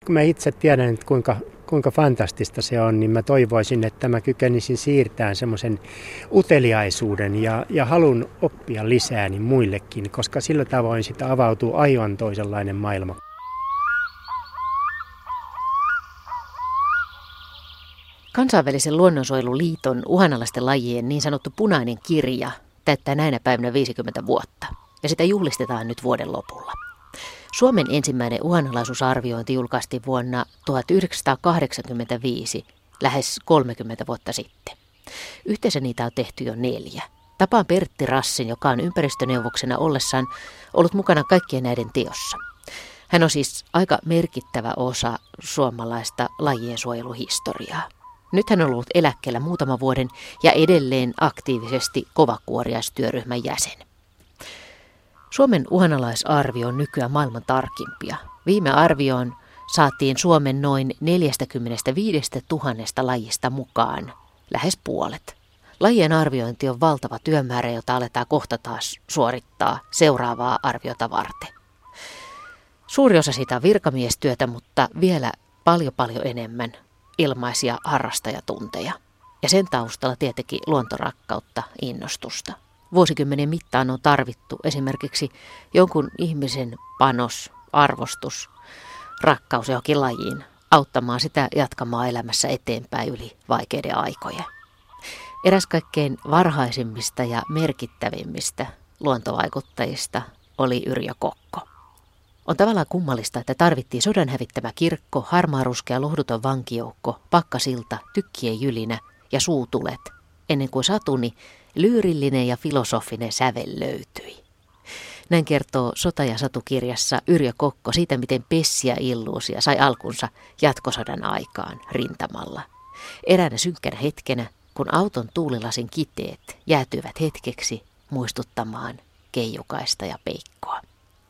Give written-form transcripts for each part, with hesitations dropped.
Kun mä itse tiedän, että kuinka fantastista se on, niin mä toivoisin, että mä kykenisin siirtämään semmoisen uteliaisuuden ja halun oppia lisää niin muillekin, koska sillä tavoin sitä avautuu aivan toisenlainen maailma. Kansainvälisen luonnonsuojeluliiton uhanalaisten lajien niin sanottu punainen kirja täyttää näinä päivinä 50 vuotta, ja sitä juhlistetaan nyt vuoden lopulla. Suomen ensimmäinen uhanalaisuusarviointi julkaistiin vuonna 1985, lähes 30 vuotta sitten. Yhteensä niitä on tehty jo 4. Tapaan Pertti Rassin, joka on ympäristöneuvoksena ollessaan ollut mukana kaikkien näiden teossa. Hän on siis aika merkittävä osa suomalaista lajien suojeluhistoriaa. Nyt hän on ollut eläkkeellä muutaman vuoden ja edelleen aktiivisesti kovakuoriaistyöryhmän jäsen. Suomen uhanalaisarvio on nykyään maailman tarkimpia. Viime arvioon saatiin Suomen noin 45 000 lajista mukaan lähes puolet. Lajien arviointi on valtava työmäärä, jota aletaan kohta taas suorittaa seuraavaa arviota varten. Suuri osa siitä on virkamiestyötä, mutta vielä paljon enemmän ilmaisia harrastajatunteja. Ja sen taustalla tietenkin luontorakkautta, innostusta. Vuosikymmenen mittaan on tarvittu esimerkiksi jonkun ihmisen panos, arvostus, rakkaus johonkin lajiin auttamaan sitä jatkamaan elämässä eteenpäin yli vaikeiden aikojen. Eräs kaikkein varhaisimmista ja merkittävimmistä luontovaikuttajista oli Yrjö Kokko. On tavallaan kummallista, että tarvittiin sodan hävittämä kirkko, harmaaruskea lohduton vankijoukko, pakkasilta, tykkien jylinä ja suutulet, ennen kuin satuni lyyrillinen ja filosofinen sävel löytyi. Näin kertoo Sota ja Satu-kirjassa Yrjö Kokko siitä, miten Pessi ja Illuusia sai alkunsa jatkosodan aikaan rintamalla. Eräänä synkkänä hetkenä, kun auton tuulilasin kiteet jäätyivät hetkeksi muistuttamaan Keijukaista ja Peikkoa.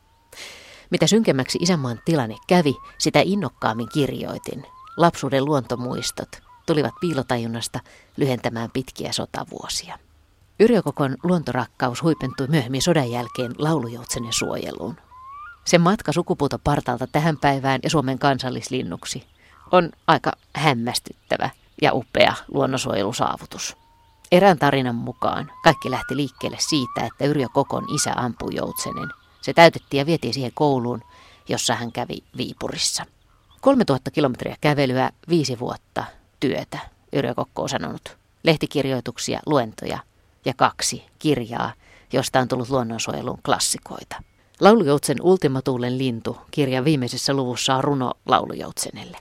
Mitä synkemmäksi isänmaan tilanne kävi, sitä innokkaammin kirjoitin. Lapsuuden luontomuistot tulivat piilotajunnasta lyhentämään pitkiä sotavuosia. Yrjö Kokon luontorakkaus huipentui myöhemmin sodan jälkeen laulujoutsenen suojeluun. Sen matka sukupuutopartalta tähän päivään ja Suomen kansallislinnuksi on aika hämmästyttävä ja upea luonnonsuojelusaavutus. Erään tarinan mukaan kaikki lähti liikkeelle siitä, että Yrjö Kokon isä ampui joutsenen. Se täytettiin ja vietiin siihen kouluun, jossa hän kävi Viipurissa. 3000 kilometriä kävelyä, 5 vuotta työtä, Yrjö Kokko on sanonut. Lehtikirjoituksia, luentoja ja 2 kirjaa, josta on tullut luonnonsuojelun klassikoita. Laulujoutsen Ultimatuulen lintu -kirjan viimeisessä luvussa on runo laulujoutsenelle.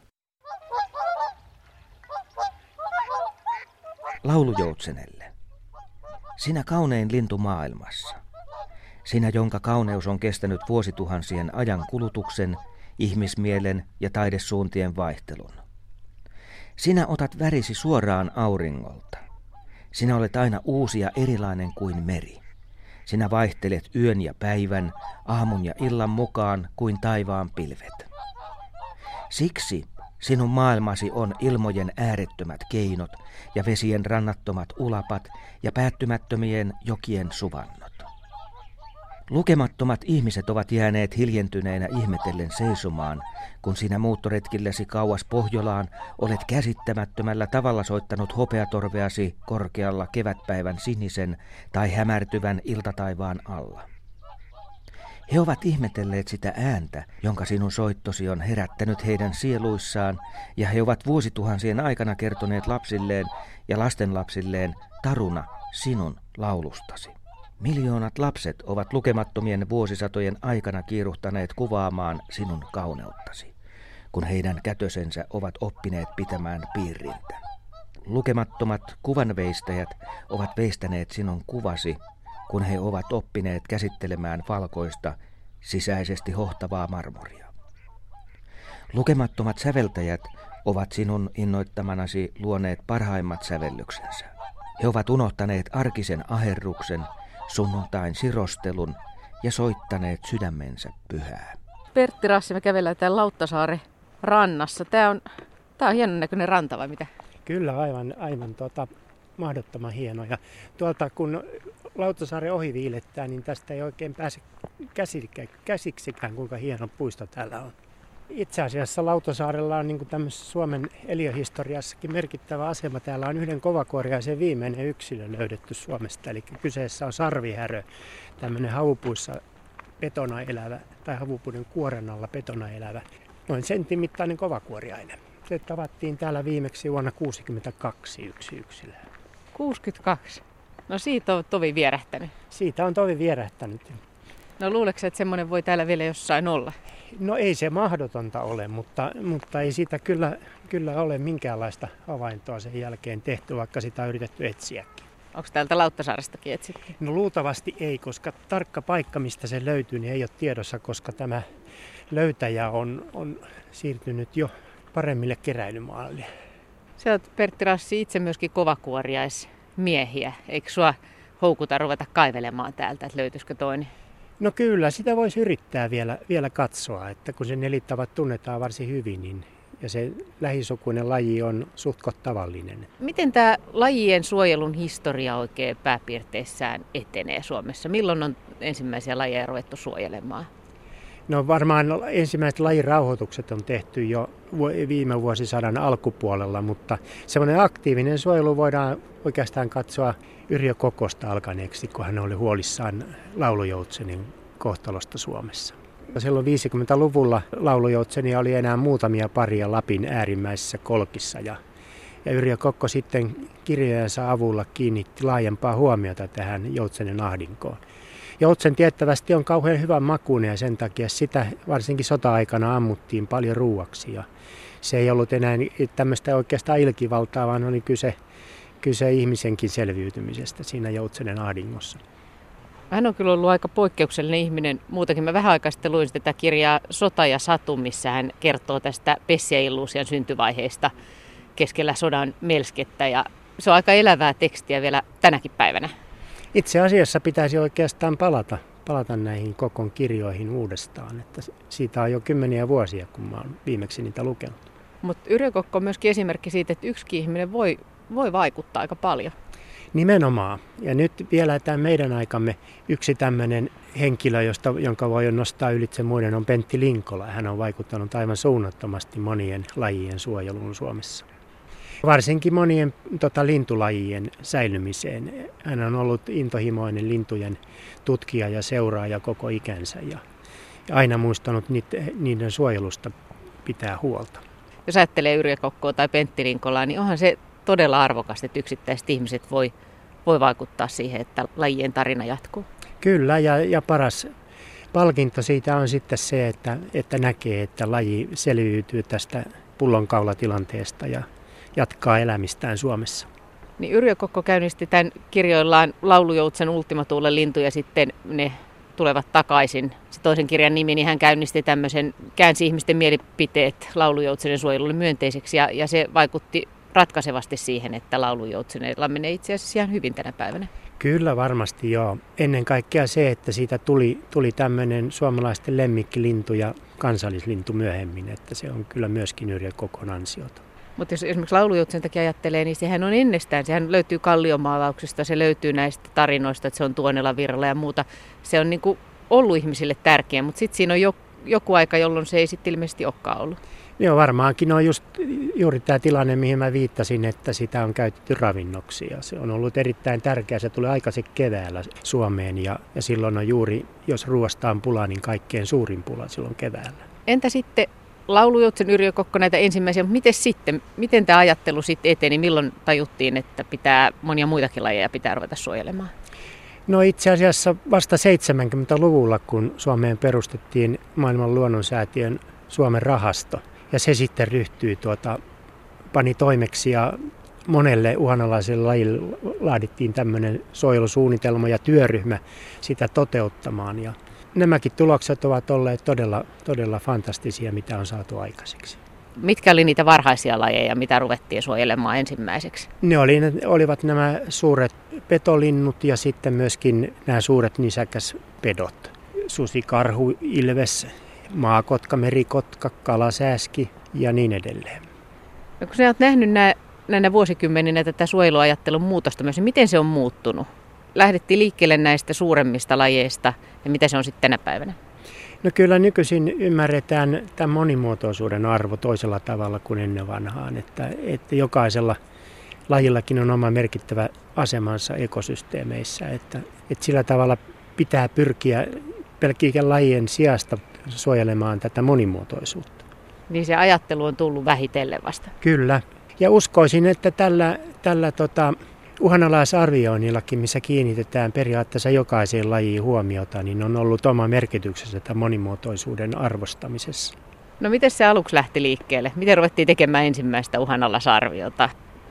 Laulujoutsenelle. Sinä kaunein lintu maailmassa. Sinä, jonka kauneus on kestänyt vuosituhansien ajan kulutuksen, ihmismielen ja taidesuuntien vaihtelun. Sinä otat värisi suoraan auringolta. Sinä olet aina uusi ja erilainen kuin meri. Sinä vaihtelet yön ja päivän, aamun ja illan mukaan kuin taivaan pilvet. Siksi sinun maailmasi on ilmojen äärettömät keinot ja vesien rannattomat ulapat ja päättymättömien jokien suvannot. Lukemattomat ihmiset ovat jääneet hiljentyneinä ihmetellen seisomaan, kun sinä muuttoretkillesi kauas Pohjolaan olet käsittämättömällä tavalla soittanut hopeatorveasi korkealla kevätpäivän sinisen tai hämärtyvän iltataivaan alla. He ovat ihmetelleet sitä ääntä, jonka sinun soittosi on herättänyt heidän sieluissaan, ja he ovat vuosituhansien aikana kertoneet lapsilleen ja lastenlapsilleen taruna sinun laulustasi. Miljoonat lapset ovat lukemattomien vuosisatojen aikana kiiruhtaneet kuvaamaan sinun kauneuttasi, kun heidän kätösensä ovat oppineet pitämään piirrintä. Lukemattomat kuvanveistäjät ovat veistäneet sinun kuvasi, kun he ovat oppineet käsittelemään valkoista, sisäisesti hohtavaa marmoria. Lukemattomat säveltäjät ovat sinun innoittamanasi luoneet parhaimmat sävellyksensä. He ovat unohtaneet arkisen aherruksen, sunnuntain sirostelun ja soittaneet sydämensä pyhää. Pertti Rassi, me kävellään täällä Lauttasaaren rannassa. Tää on hienon näköinen ranta vai mitä? Kyllä, aivan mahdottoman hieno. Ja tuolta kun Lauttasaaren ohi viilettää, niin tästä ei oikein pääse käsiksikään, kuinka hieno puisto täällä on. Itse asiassa Lauttasaarella on niin kuin tämmöisessä Suomen eliöhistoriassakin merkittävä asema. Täällä on yhden kovakuoriaisen viimeinen yksilö löydetty Suomesta. Eli kyseessä on sarvihärö, tämmöinen havupuissa petona elävä tai havupuiden kuoren alla petona elävä, noin sentin mittainen kovakuoriainen. Se tavattiin täällä viimeksi vuonna 1962 yksi yksilö. 62? No siitä on tovi vierähtänyt. Siitä on tovi vierähtänyt. No luuleeko, että semmoinen voi täällä vielä jossain olla? No ei se mahdotonta ole, mutta ei siitä kyllä ole minkäänlaista havaintoa sen jälkeen tehty, vaikka sitä on yritetty etsiäkin. Onko täältä Lauttasaarestakin etsitty? No luultavasti ei, koska tarkka paikka, mistä se löytyy, niin ei ole tiedossa, koska tämä löytäjä on siirtynyt jo paremmille keräilymaille. Sä oot, Pertti Rassi, itse myöskin kovakuoriaismiehiä. Eikö sua houkuta ruveta kaivelemaan täältä, että löytyisikö toinen? No kyllä, sitä voisi yrittää vielä katsoa, että kun sen elittavat tunnetaan varsin hyvin, niin, ja se lähisukuinen laji on suhtkot tavallinen. Miten tämä lajien suojelun historia oikein pääpiirteissään etenee Suomessa? Milloin on ensimmäisiä lajeja ruvettu suojelemaan? No varmaan ensimmäiset lajirauhoitukset on tehty jo viime vuosisadan alkupuolella, mutta semmoinen aktiivinen suojelu voidaan oikeastaan katsoa Yrjö Kokkosta alkaneeksi, kun hän oli huolissaan laulujoutsenin kohtalosta Suomessa. Silloin 50-luvulla laulujoutsenia oli enää muutamia paria Lapin äärimmäisissä kolkissa ja Yrjö Kokko sitten kirjojensa avulla kiinnitti laajempaa huomiota tähän joutsenen ahdinkoon. Joutsen tiettävästi on kauhean hyvän makuinen ja sen takia sitä varsinkin sota-aikana ammuttiin paljon ruuaksi. Ja se ei ollut enää tämmöistä oikeastaan ilkivaltaa, vaan oli kyse ihmisenkin selviytymisestä siinä joutsenen ahdingossa. Hän on kyllä ollut aika poikkeuksellinen ihminen. Muutenkin mä vähän aikaa sitten luin tätä kirjaa Sota ja Satu, missä hän kertoo tästä Pessia-illuusion syntyvaiheesta keskellä sodan melskettä. Ja se on aika elävää tekstiä vielä tänäkin päivänä. Itse asiassa pitäisi oikeastaan palata näihin Kokon kirjoihin uudestaan. Että siitä on jo kymmeniä vuosia, kun mä oon viimeksi niitä lukenut. Mutta Yrjö Kokko on myöskin esimerkki siitä, että yksikin ihminen voi vaikuttaa aika paljon. Nimenomaan. Ja nyt vielä tämän meidän aikamme yksi tämmöinen henkilö, jonka voi nostaa ylitse muiden, on Pentti Linkola. Hän on vaikuttanut aivan suunnattomasti monien lajien suojeluun Suomessa. Varsinkin monien lintulajien säilymiseen. Hän on ollut intohimoinen lintujen tutkija ja seuraaja koko ikänsä ja aina muistanut niiden suojelusta pitää huolta. Jos ajattelee Yrjö Kokkoa tai Pentti Linkolaa, niin onhan se todella arvokasta, että yksittäiset ihmiset voi vaikuttaa siihen, että lajien tarina jatkuu. Kyllä, ja paras palkinto siitä on sitten se, että näkee, että laji selviytyy tästä pullonkaulatilanteesta ja jatkaa elämistään Suomessa. Niin Yrjö Kokko käynnisti tämän kirjoillaan Laulujoutsen Ultima Thule lintu ja sitten ne tulevat takaisin. Se toisen kirjan nimi, niin hän käynnisti käänsi ihmisten mielipiteet laulujoutsenen suojelulle myönteiseksi ja se vaikutti ratkaisevasti siihen, että laulujoutsenella menee itse asiassa ihan hyvin tänä päivänä. Kyllä varmasti joo. Ennen kaikkea se, että siitä tuli tämmöinen suomalaisten lemmikkilintu ja kansallislintu myöhemmin, että se on kyllä myöskin Yrjö Kokon ansiota. Mutta jos esimerkiksi laulujoutsen takia ajattelee, niin sehän on ennestään. Sehän löytyy kalliomaalauksista, se löytyy näistä tarinoista, että se on Tuonela Virralla ja muuta. Se on niin kuin ollut ihmisille tärkeä, mutta sitten siinä on joku aika, jolloin se ei sitten ilmeisesti olekaan ollut. Joo, varmaankin on juuri tämä tilanne, mihin mä viittasin, että sitä on käytetty ravinnoksi. Ja se on ollut erittäin tärkeää. Se tulee aikaisin keväällä Suomeen ja silloin on juuri, jos ruoasta on pula, niin kaikkein suurin pula silloin keväällä. Entä sitten Laulujoutsen Yrjö Kokko näitä ensimmäisiä, mutta miten tämä ajattelu sitten eteni? Milloin tajuttiin, että monia muitakin lajeja pitää ruveta suojelemaan? No itse asiassa vasta 70-luvulla, kun Suomeen perustettiin maailman luonnonsäätiön Suomen rahasto. Ja se sitten ryhtyi pani toimeksi ja monelle uhanalaiselle lajille laadittiin tämmöinen suojelusuunnitelma ja työryhmä sitä toteuttamaan. Ja nämäkin tulokset ovat olleet todella fantastisia, mitä on saatu aikaiseksi. Mitkä oli niitä varhaisia lajeja, mitä ruvettiin suojelemaan ensimmäiseksi? Ne olivat nämä suuret petolinnut ja sitten myöskin nämä suuret nisäkäspedot. Susi, karhu, ilves, maakotka, merikotka, kalasääski ja niin edelleen. No, kun sä oot nähnyt näinä vuosikymmeninä tätä suojeluajattelun muutosta myös, niin miten se on muuttunut? Lähdettiin liikkeelle näistä suuremmista lajeista ja mitä se on sitten tänä päivänä? No kyllä nykyisin ymmärretään tämän monimuotoisuuden arvo toisella tavalla kuin ennen vanhaan, että jokaisella lajillakin on oma merkittävä asemansa ekosysteemeissä, että sillä tavalla pitää pyrkiä pelkkien lajien sijasta suojelemaan tätä monimuotoisuutta. Niin se ajattelu on tullut vähitellen vasta. Kyllä. Ja uskoisin, että tällä uhanalaisarvioinnillakin, missä kiinnitetään periaatteessa jokaiseen lajiin huomiota, niin on ollut oma merkityksensä tämän monimuotoisuuden arvostamisessa. No miten se aluksi lähti liikkeelle? Miten ruvettiin tekemään ensimmäistä uhanalaisarviota?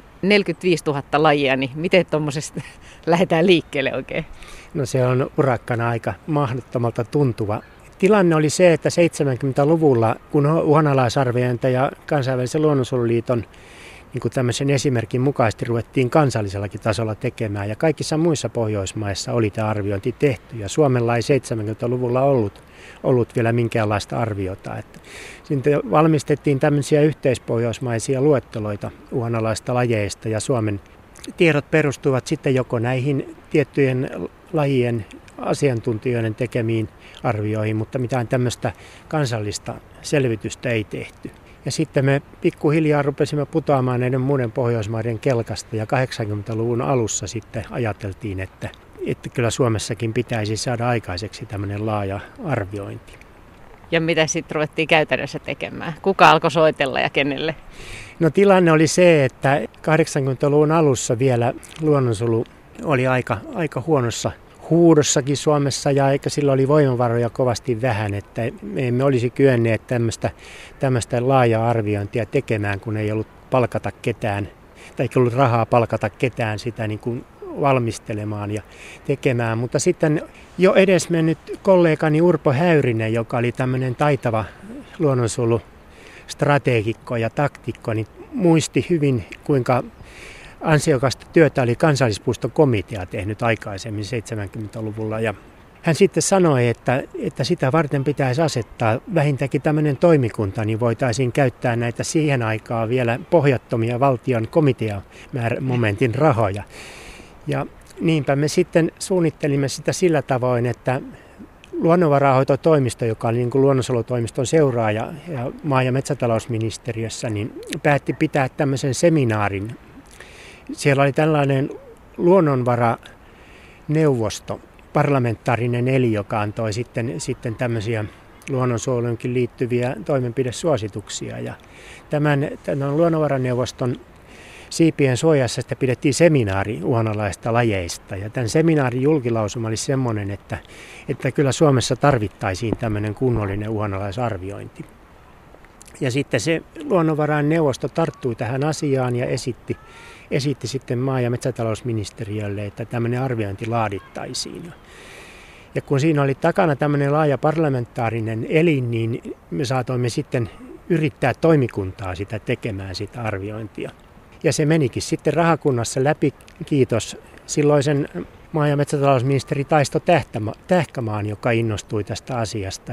45 000 lajia, niin miten tuommoisesta lähdetään liikkeelle oikein? No se on urakkana aika mahdottomalta tuntuva. Tilanne oli se, että 70-luvulla, kun uhanalaisarviointia ja Kansainvälisen luonnonsuojeluliiton niin kuin tämmöisen esimerkin mukaisesti ruvettiin kansallisellakin tasolla tekemään. Ja kaikissa muissa Pohjoismaissa oli tämä arviointi tehty. Ja Suomella ei 70-luvulla ollut vielä minkäänlaista arviota. Sitten valmistettiin tämmöisiä yhteispohjoismaisia luetteloita uhanalaista lajeista. Ja Suomen tiedot perustuvat sitten joko näihin tiettyjen lajien asiantuntijoiden tekemiin arvioihin, mutta mitään tämmöistä kansallista selvitystä ei tehty. Ja sitten me pikkuhiljaa rupesimme putoamaan näiden muiden Pohjoismaiden kelkasta ja 80-luvun alussa sitten ajateltiin, että kyllä Suomessakin pitäisi saada aikaiseksi tämmöinen laaja arviointi. Ja mitä sitten ruvettiin käytännössä tekemään? Kuka alkoi soitella ja kenelle? No tilanne oli se, että 80-luvun alussa vielä luonnonsuojelu oli aika huonossa huudossakin Suomessa ja eikä sillä oli voimavaroja kovasti vähän, että me emme olisi kyenneet tämmöistä laajaa arviointia tekemään, kun ei ollut palkata ketään, tai ei ollut rahaa palkata ketään sitä niin kuin valmistelemaan ja tekemään. Mutta sitten jo edesmennyt kollegani Urpo Häyrinen, joka oli tämmöinen taitava luonnonsuojelustrategikko ja taktikko, niin muisti hyvin, kuinka ansiokasta työtä oli kansallispuistokomitea tehnyt aikaisemmin 70-luvulla. Ja hän sitten sanoi, että sitä varten pitäisi asettaa vähintäänkin tämmöinen toimikunta, niin voitaisiin käyttää näitä siihen aikaan vielä pohjattomia valtion komiteamomentin rahoja. Ja niinpä me sitten suunnittelimme sitä sillä tavoin, että luonnonvarainhoitotoimisto, joka oli niin kuin luonnonsuojelutoimiston seuraaja ja maa- ja metsätalousministeriössä, niin päätti pitää tämmöisen seminaarin. Siellä oli tällainen luonnonvaraneuvosto, parlamentaarinen eli, joka antoi sitten tämmöisiä luonnonsuojeluunkin liittyviä toimenpidesuosituksia. Ja tämän luonnonvaraneuvoston siipien suojassa sitä pidettiin seminaari uhanalaista lajeista. Ja tämän seminaarin julkilausuma oli semmoinen, että kyllä Suomessa tarvittaisiin tämmöinen kunnollinen uhanalaisarviointi. Ja sitten se luonnonvaraineuvosto tarttui tähän asiaan ja esitti sitten maa- ja metsätalousministeriölle, että tämmöinen arviointi laadittaisiin. Ja kun siinä oli takana tämmöinen laaja parlamentaarinen elin, niin me saatoimme sitten yrittää toimikuntaa sitä tekemään sitä arviointia. Ja se menikin sitten rahakunnassa läpi, kiitos silloisen maa- ja metsätalousministeri Taisto Tähkämaan, joka innostui tästä asiasta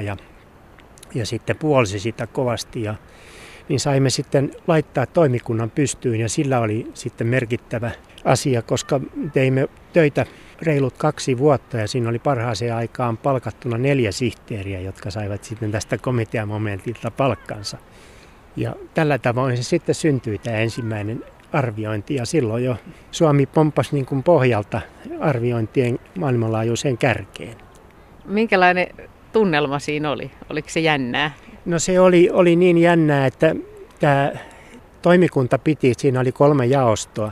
ja sitten puolsi sitä kovasti. Niin saimme sitten laittaa toimikunnan pystyyn ja sillä oli sitten merkittävä asia, koska teimme töitä reilut 2 vuotta ja siinä oli parhaaseen aikaan palkattuna 4 sihteeriä, jotka saivat sitten tästä komiteamomentilta palkkansa. Ja tällä tavoin se sitten syntyi tämä ensimmäinen arviointi ja silloin jo Suomi pomppasi niin kuin pohjalta arviointien maailmanlaajuiseen kärkeen. Minkälainen tunnelma siinä oli? Oliko se jännää? No se oli niin jännää, että tämä toimikunta siinä oli 3 jaostoa,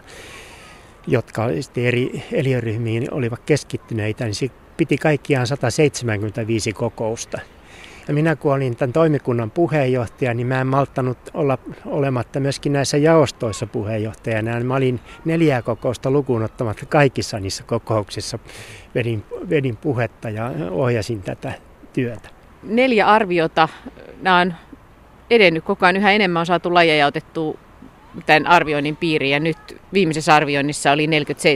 jotka sitten eri eliöryhmiin olivat keskittyneitä, niin se piti kaikkiaan 175 kokousta. Ja minä kun olin tämän toimikunnan puheenjohtaja, niin mä en malttanut olla olematta myöskin näissä jaostoissa puheenjohtajana. Mä olin 4 kokousta lukuun ottamatta kaikissa niissä kokouksissa vedin puhetta ja ohjasin tätä työtä. 4 arviota, nämä on edennyt koko ajan, yhä enemmän on saatu lajeja otettua tämän arvioinnin piiriin ja nyt viimeisessä arvioinnissa oli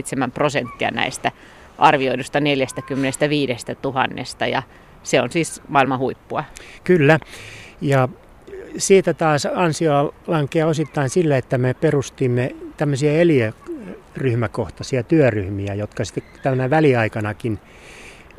47% näistä arvioidusta 45 000 ja se on siis maailman huippua. Kyllä, ja siitä taas ansio lankeaa osittain sille, että me perustimme tämmöisiä eliöryhmäkohtaisia työryhmiä, jotka sitten tämmöinen väliaikanakin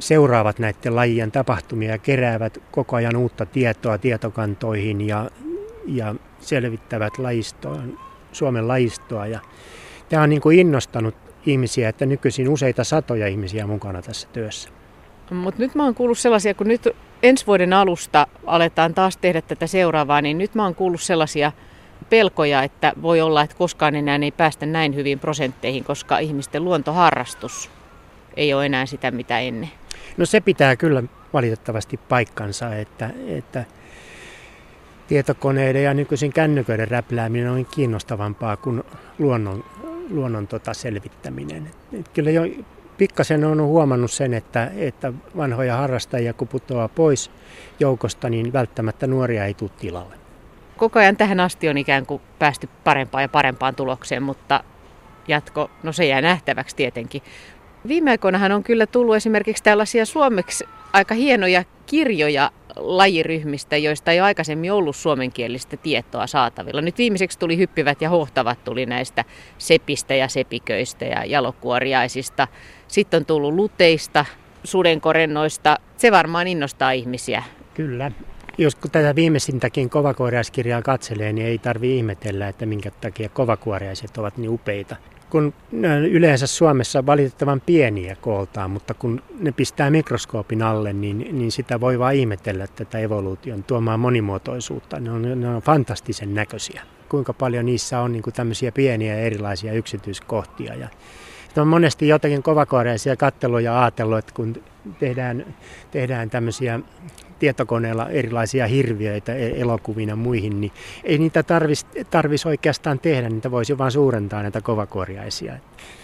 seuraavat näiden lajien tapahtumia ja keräävät koko ajan uutta tietoa tietokantoihin ja selvittävät Suomen lajistoa. Ja tämä on niin kuin innostanut ihmisiä, että nykyisin useita satoja ihmisiä mukana tässä työssä. Mutta nyt mä oon kuullut sellaisia, kun nyt ensi vuoden alusta aletaan taas tehdä tätä seuraavaa, niin nyt mä oon kuullut sellaisia pelkoja, että voi olla, että koskaan enää ei päästä näin hyviin prosentteihin, koska ihmisten luontoharrastus ei ole enää sitä, mitä ennen. No se pitää kyllä valitettavasti paikkansa, että tietokoneiden ja nykyisin kännyköiden räplääminen on kiinnostavampaa kuin luonnon selvittäminen. Kyllä jo pikkasen olen huomannut sen, että vanhoja harrastajia kun putoaa pois joukosta, niin välttämättä nuoria ei tule tilalle. Koko ajan tähän asti on ikään kuin päästy parempaan ja parempaan tulokseen, mutta jatko, no se jää nähtäväksi tietenkin. Viime aikoinahan on kyllä tullut esimerkiksi tällaisia suomeksi aika hienoja kirjoja lajiryhmistä, joista ei ole aikaisemmin ollut suomenkielistä tietoa saatavilla. Nyt viimeiseksi tuli Hyppivät ja hohtavat tuli näistä sepistä ja sepiköistä ja jalokuoriaisista. Sitten on tullut luteista, sudenkorennoista. Se varmaan innostaa ihmisiä. Kyllä. Jos kun tätä viimeisintäkin kovakuoriaiskirjaa katselee, niin ei tarvitse ihmetellä, että minkä takia kovakuoriaiset ovat niin upeita. Kun ne on yleensä Suomessa valitettavan pieniä kooltaan, mutta kun ne pistää mikroskoopin alle, niin sitä voi vaan ihmetellä tätä evoluution tuomaan monimuotoisuutta. Ne on fantastisen näköisiä. Kuinka paljon niissä on niin kuin tämmöisiä pieniä erilaisia yksityiskohtia. Ja on monesti jotakin kovakuoriaisia katsellut ja ajatellut, että kun tehdään tämmöisiä tietokoneella erilaisia hirviöitä elokuvina muihin, niin ei niitä tarvitsisi oikeastaan tehdä, niitä voisi vaan suurentaa näitä kovakuoriaisia.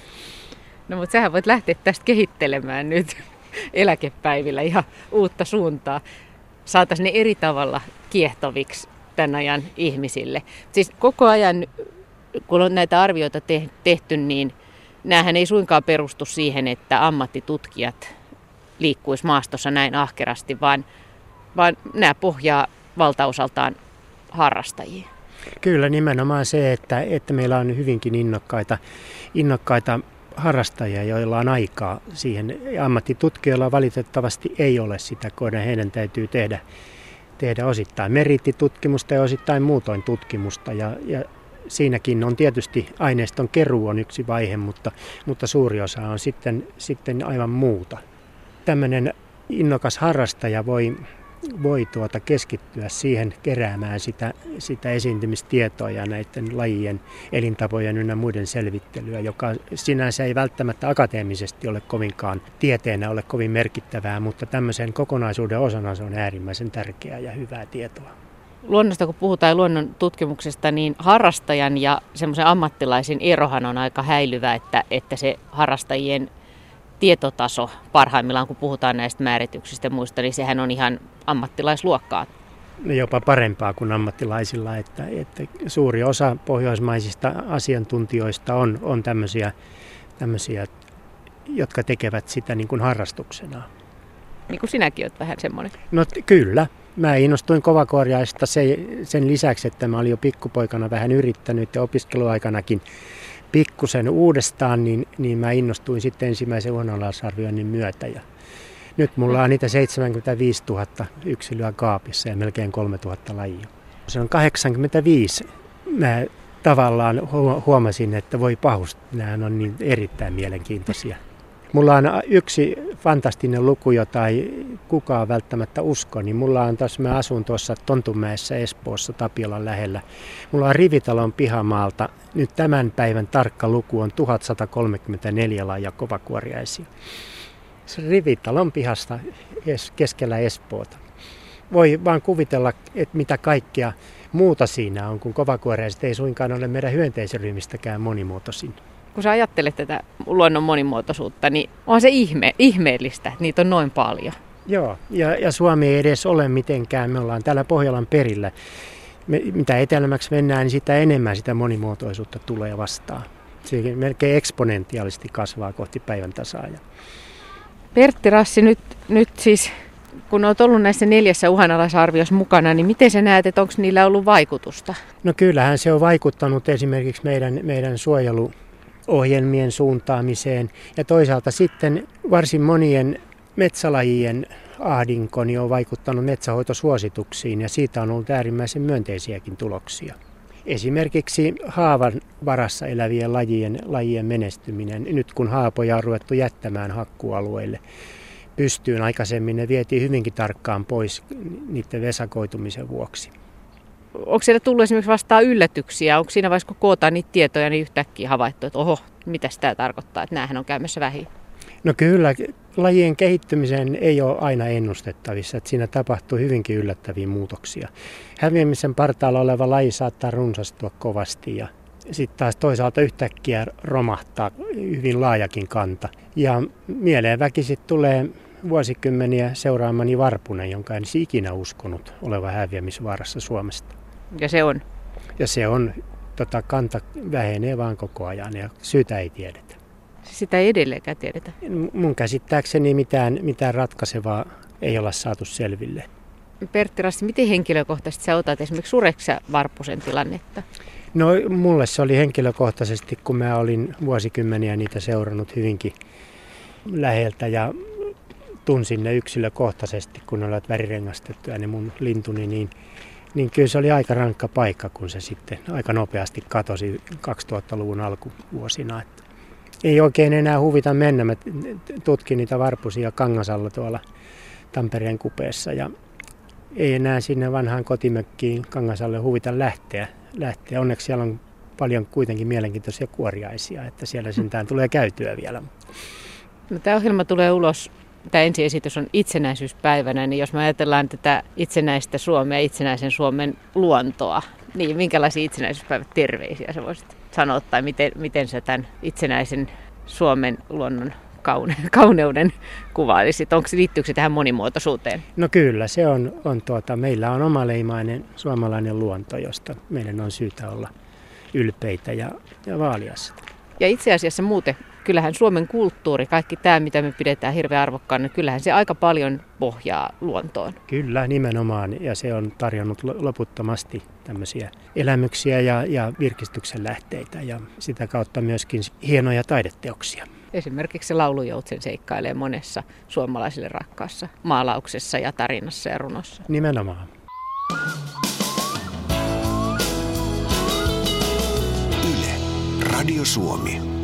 No mutta sähän voit lähteä tästä kehittelemään nyt eläkepäivillä ihan uutta suuntaa. Saataisiin ne eri tavalla kiehtoviksi tämän ajan ihmisille. Siis koko ajan, kun on näitä arvioita tehty, niin näähän ei suinkaan perustu siihen, että ammattitutkijat liikkuisi maastossa näin ahkerasti, vaan nämä pohjaa valtaosaltaan harrastajiin. Kyllä, nimenomaan se, että meillä on hyvinkin innokkaita harrastajia, joilla on aikaa siihen. Ammattitutkijoilla valitettavasti ei ole sitä, kun heidän täytyy tehdä osittain meriittitutkimusta ja osittain muutoin tutkimusta. Ja siinäkin on tietysti aineiston keruu on yksi vaihe, mutta suuri osa on sitten aivan muuta. Tämmöinen innokas harrastaja voi keskittyä siihen keräämään sitä esiintymistietoa ja näiden lajien elintapojen ynnä muiden selvittelyä, joka sinänsä ei välttämättä akateemisesti ole kovinkaan tieteenä ole kovin merkittävää, mutta tämmöisen kokonaisuuden osana se on äärimmäisen tärkeää ja hyvää tietoa. Luonnosta kun puhutaan luonnon tutkimuksesta, niin harrastajan ja semmoisen ammattilaisen erohan on aika häilyvä, että se harrastajien tietotaso parhaimmillaan, kun puhutaan näistä määrityksistä ja muista, niin sehän on ihan ammattilaisluokkaa. Jopa parempaa kuin ammattilaisilla, että suuri osa pohjoismaisista asiantuntijoista on tämmöisiä, jotka tekevät sitä niin kuin harrastuksena. Niin kuin sinäkin olet vähän semmoinen. No kyllä. Mä innostuin kovakuoriaista sen lisäksi, että mä olin jo pikkupoikana vähän yrittänyt ja opiskeluaikanakin pikkusen uudestaan, niin mä innostuin sitten ensimmäisen uhanalaisarvioinnin myötä. Ja nyt mulla on niitä 75 000 yksilöä kaapissa ja melkein 3 000 lajia. Se on 85. Mä tavallaan huomasin, että voi pahusti, nämä on niin erittäin mielenkiintoisia. Mulla on yksi fantastinen luku, jota ei kukaan välttämättä usko, niin mulla on taas, mä asun tuossa Tontunmäessä Espoossa Tapiolan lähellä. Mulla on Rivitalon pihamaalta, nyt tämän päivän tarkka luku on 1134 lajia kovakuoriaisia. Se Rivitalon pihasta keskellä Espoota. Voi vaan kuvitella, että mitä kaikkea muuta siinä on, kun kovakuoriaiset ei suinkaan ole meidän hyönteisryhmistäkään monimuotoisin. Kun sä ajattelet tätä luonnon monimuotoisuutta, niin on se ihmeellistä, että niitä on noin paljon. Joo, ja Suomi ei edes ole mitenkään, me ollaan täällä Pohjolan perillä. Mitä etelämäksi mennään, niin sitä enemmän sitä monimuotoisuutta tulee vastaan. Se melkein eksponentiaalisesti kasvaa kohti päivän tasaajaa. Pertti Rassi, nyt siis kun olet ollut näissä 4 uhanalaisarviossa mukana, niin miten sä näet, että onko niillä ollut vaikutusta? No kyllähän se on vaikuttanut esimerkiksi meidän suojeluohjelmien suuntaamiseen ja toisaalta sitten varsin monien metsälajien ahdinko niin on vaikuttanut metsähoitosuosituksiin ja siitä on ollut äärimmäisen myönteisiäkin tuloksia. Esimerkiksi haavan varassa elävien lajien menestyminen, nyt kun haapoja on ruvettu jättämään hakkualueille pystyyn, aikaisemmin ne vietiin hyvinkin tarkkaan pois niiden vesakoitumisen vuoksi. Onko siellä tullut esimerkiksi vastaan yllätyksiä? Onko siinä vaiheessa, kun kootaan niitä tietoja, niin yhtäkkiä havaittu, että oho, mitä tämä tarkoittaa, että näähän on käymässä vähin? No kyllä, lajien kehittymiseen ei ole aina ennustettavissa, että siinä tapahtuu hyvinkin yllättäviä muutoksia. Häviämisen partaalla oleva laji saattaa runsastua kovasti ja sitten taas toisaalta yhtäkkiä romahtaa hyvin laajakin kanta. Ja mieleen väkisin tulee vuosikymmeniä seuraamani varpunen, jonka en ikinä uskonut olevan häviämisvaarassa Suomesta. Ja se on? Ja se on, kanta vähenee vaan koko ajan ja syytä ei tiedetä. Sitä ei edelleenkään tiedetä? Mun käsittääkseni mitään ratkaisevaa ei olla saatu selville. Pertti Rassi, miten henkilökohtaisesti sä otat esimerkiksi sureksä varpusen tilannetta? No mulle se oli henkilökohtaisesti, kun mä olin vuosikymmeniä niitä seurannut hyvinkin läheltä ja tunsin ne yksilökohtaisesti, kun ne olivat värirengastettuja ne mun lintuni, niin kyllä se oli aika rankka paikka, kun se sitten aika nopeasti katosi 2000-luvun alkuvuosina. Että ei oikein enää huvita mennä. Mä tutkin niitä varpusia Kangasalla tuolla Tampereen kupeessa ja ei enää sinne vanhaan kotimökkiin Kangasalle huvita lähteä. Onneksi siellä on paljon kuitenkin mielenkiintoisia kuoriaisia, että siellä sentään tulee käytyä vielä. No, tämä ohjelma tulee ulos, tämä ensiesitys on itsenäisyyspäivänä, niin jos me ajatellaan tätä itsenäistä Suomea, itsenäisen Suomen luontoa, niin minkälaisia itsenäisyyspäivät terveisiä sä voisit sanoa, tai miten sä tämän itsenäisen Suomen luonnon kauneuden kuvailisit? Liittyykö se tähän monimuotoisuuteen? No kyllä, se on meillä on omaleimainen suomalainen luonto, josta meidän on syytä olla ylpeitä ja vaalia sitä. Ja itse asiassa muuten, kyllähän Suomen kulttuuri, kaikki tämä mitä me pidetään hirveän arvokkaana, niin kyllähän se aika paljon pohjaa luontoon. Kyllä, nimenomaan, ja se on tarjonnut loputtomasti tämmöisiä elämyksiä ja virkistyksen lähteitä ja sitä kautta myöskin hienoja taideteoksia. Esimerkiksi laulujoutsen seikkailee monessa suomalaisille rakkaassa maalauksessa ja tarinassa ja runossa. Nimenomaan. Yle, Radio Suomi.